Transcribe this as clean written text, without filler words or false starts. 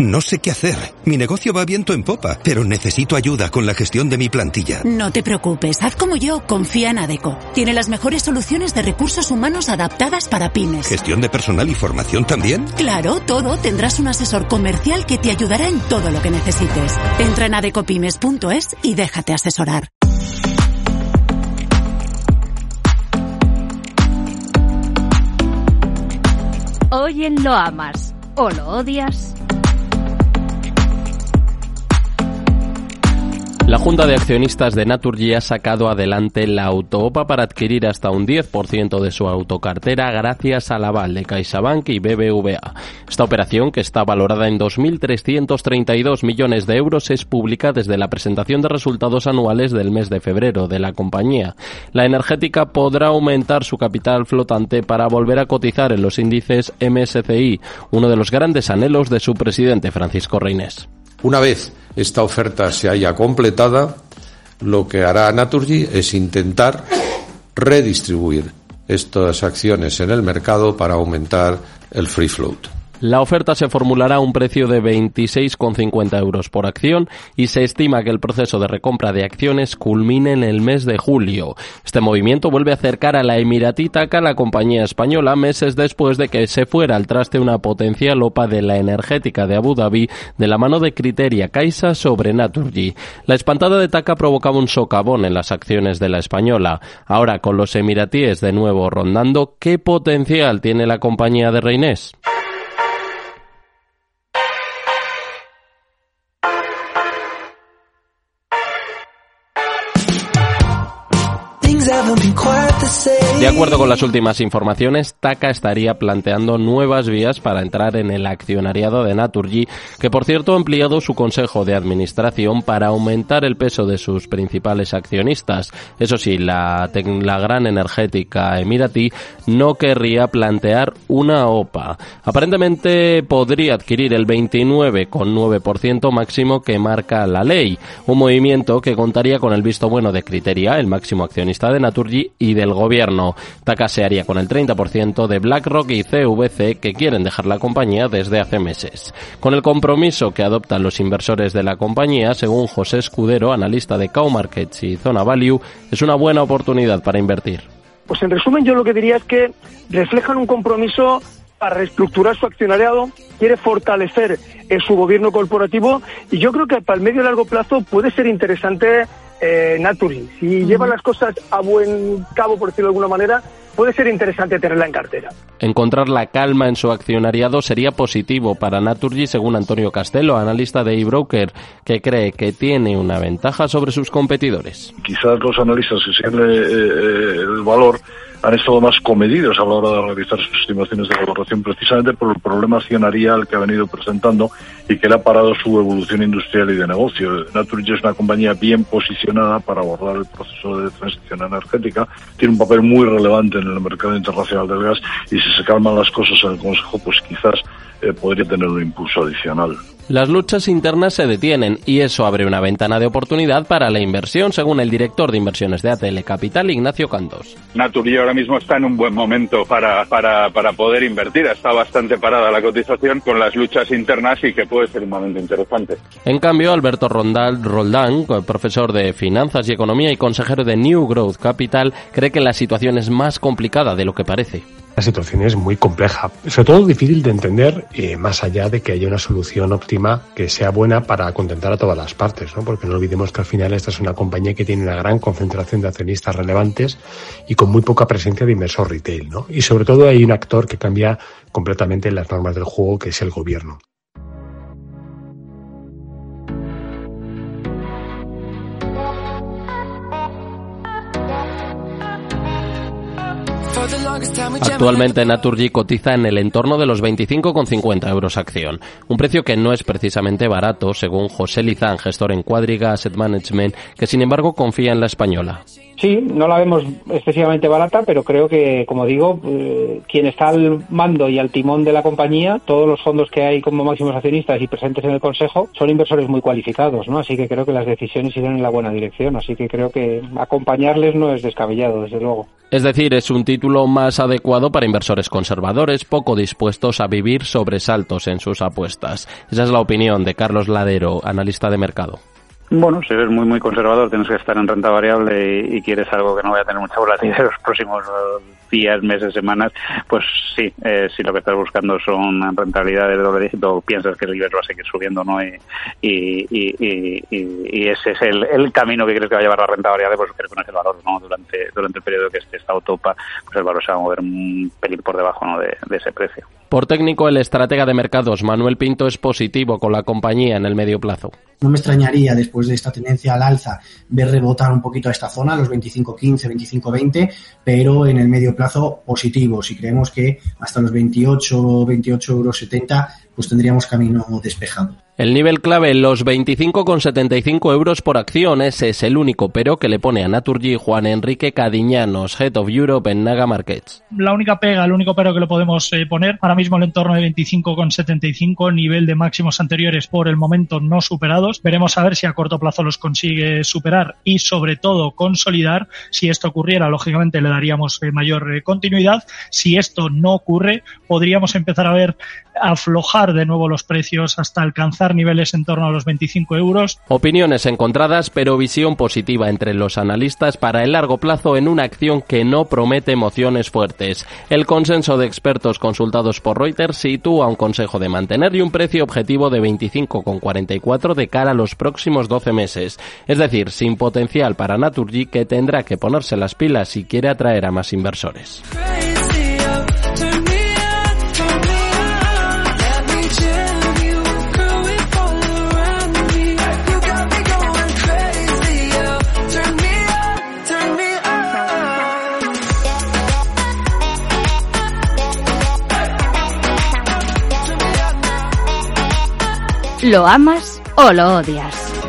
No sé qué hacer. Mi negocio va viento en popa, pero necesito ayuda con la gestión de mi plantilla. No te preocupes, haz como yo, confía en Adecco. Tiene las mejores soluciones de recursos humanos adaptadas para pymes. ¿Gestión de personal y formación también? Claro, todo. Tendrás un asesor comercial que te ayudará en todo lo que necesites. Entra en adeccopymes.es y déjate asesorar. Hoy en Lo Amas o Lo Odias. La Junta de Accionistas de Naturgy ha sacado adelante la auto-OPA para adquirir hasta un 10% de su autocartera gracias al aval de CaixaBank y BBVA. Esta operación, que está valorada en 2.332 millones de euros, es pública desde la presentación de resultados anuales del mes de febrero de la compañía. La energética podrá aumentar su capital flotante para volver a cotizar en los índices MSCI, uno de los grandes anhelos de su presidente Francisco Reynés. Una vez esta oferta se haya completada, lo que hará Naturgy es intentar redistribuir estas acciones en el mercado para aumentar el free float. La oferta se formulará a un precio de 26,50 euros por acción y se estima que el proceso de recompra de acciones culmine en el mes de julio. Este movimiento vuelve a acercar a la emiratí TAQA a la compañía española meses después de que se fuera al traste una potencial OPA de la energética de Abu Dhabi de la mano de Criteria Caixa sobre Naturgy. La espantada de TAQA provocaba un socavón en las acciones de la española. Ahora, con los emiratíes de nuevo rondando, ¿qué potencial tiene la compañía de Reynés? De acuerdo con las últimas informaciones, TAQA estaría planteando nuevas vías para entrar en el accionariado de Naturgy, que por cierto ha ampliado su consejo de administración para aumentar el peso de sus principales accionistas. Eso sí, la gran energética emiratí no querría plantear una OPA. Aparentemente podría adquirir el 29,9% máximo que marca la ley, un movimiento que contaría con el visto bueno de Criteria, el máximo accionista de Naturgy, y del gobierno. TAQA se haría con el 30% de BlackRock y CVC, que quieren dejar la compañía desde hace meses. Con el compromiso que adoptan los inversores de la compañía, según José Escudero, analista de Cow Markets y Zona Value, es una buena oportunidad para invertir. Pues en resumen, yo lo que diría es que reflejan un compromiso para reestructurar su accionariado, quiere fortalecer su gobierno corporativo, y yo creo que para el medio y largo plazo puede ser interesante Naturgy. Si lleva las cosas a buen cabo, por decirlo de alguna manera, puede ser interesante tenerla en cartera. Encontrar la calma en su accionariado sería positivo para Naturgy, según Antonio Castelo, analista de eBroker, que cree que tiene una ventaja sobre sus competidores. Quizás los analistas que siguen el valor han estado más comedidos a la hora de realizar sus estimaciones de valoración, precisamente por el problema accionarial que ha venido presentando y que le ha parado su evolución industrial y de negocio. Naturgy es una compañía bien posicionada para abordar el proceso de transición energética, tiene un papel muy relevante en el mercado internacional del gas, y si se calman las cosas en el Consejo, pues quizás podría tener un impulso adicional. Las luchas internas se detienen y eso abre una ventana de oportunidad para la inversión, según el director de inversiones de ATL Capital, Ignacio Cantos. Naturgy ahora mismo está en un buen momento para poder invertir. Está bastante parada la cotización con las luchas internas y que puede ser un momento interesante. En cambio, Alberto Roldán, profesor de Finanzas y Economía y consejero de New Growth Capital, cree que la situación es más complicada de lo que parece. La situación es muy compleja, sobre todo difícil de entender, más allá de que haya una solución óptima que sea buena para contentar a todas las partes, ¿no? Porque no olvidemos que al final esta es una compañía que tiene una gran concentración de accionistas relevantes y con muy poca presencia de inversor retail, ¿no? Y sobre todo hay un actor que cambia completamente las normas del juego, que es el gobierno. Actualmente Naturgy cotiza en el entorno de los 25,50 euros acción, un precio que no es precisamente barato, según José Lizán, gestor en Cuadriga Asset Management, que sin embargo confía en la española. Sí, no la vemos excesivamente barata, pero creo que, como digo, quien está al mando y al timón de la compañía, todos los fondos que hay como máximos accionistas y presentes en el Consejo, son inversores muy cualificados, ¿no? Así que creo que las decisiones irán en la buena dirección, así que creo que acompañarles no es descabellado, desde luego. Es decir, es un título título más adecuado para inversores conservadores, poco dispuestos a vivir sobresaltos en sus apuestas. Esa es la opinión de Carlos Ladero, analista de mercado. Bueno, si eres muy conservador, tienes que estar en renta variable y quieres algo que no vaya a tener mucha volatilidad en los próximos días, meses, semanas, pues sí, si lo que estás buscando son rentabilidades de doble dígito, piensas que el IBEX va a seguir subiendo, ¿no? Y ese es el camino que crees que va a llevar la renta variable, pues creo que no es el valor, ¿no? Durante el periodo que esté estado topa, pues el valor se va a mover un pelín por debajo, ¿no? de ese precio. Por técnico, el estratega de mercados Manuel Pinto es positivo con la compañía en el medio plazo. No me extrañaría, después de esta tendencia al alza, ver rebotar un poquito a esta zona, los 25.15, 25.20, pero en el medio plazo positivo. Si creemos que hasta los 28,70 €, pues tendríamos camino despejado. El nivel clave, los 25,75 € por acción. Ese es el único pero que le pone a Naturgy Juan Enrique Cadiñanos, Head of Europe en Naga Markets. La única pega, el único pero que le podemos poner, ahora mismo el entorno de 25,75, nivel de máximos anteriores por el momento no superados. Veremos a ver si a corto plazo los consigue superar y sobre todo consolidar. Si esto ocurriera, lógicamente le daríamos mayor continuidad. Si esto no ocurre, podríamos empezar a ver aflojar de nuevo los precios hasta alcanzar niveles en torno a los 25 €. Opiniones encontradas, pero visión positiva entre los analistas para el largo plazo en una acción que no promete emociones fuertes. El consenso de expertos consultados por Reuters sitúa un consejo de mantener y un precio objetivo de 25,44 de cara a los próximos 12 meses. Es decir, sin potencial para Naturgy, que tendrá que ponerse las pilas si quiere atraer a más inversores. ¿Lo amas o lo odias?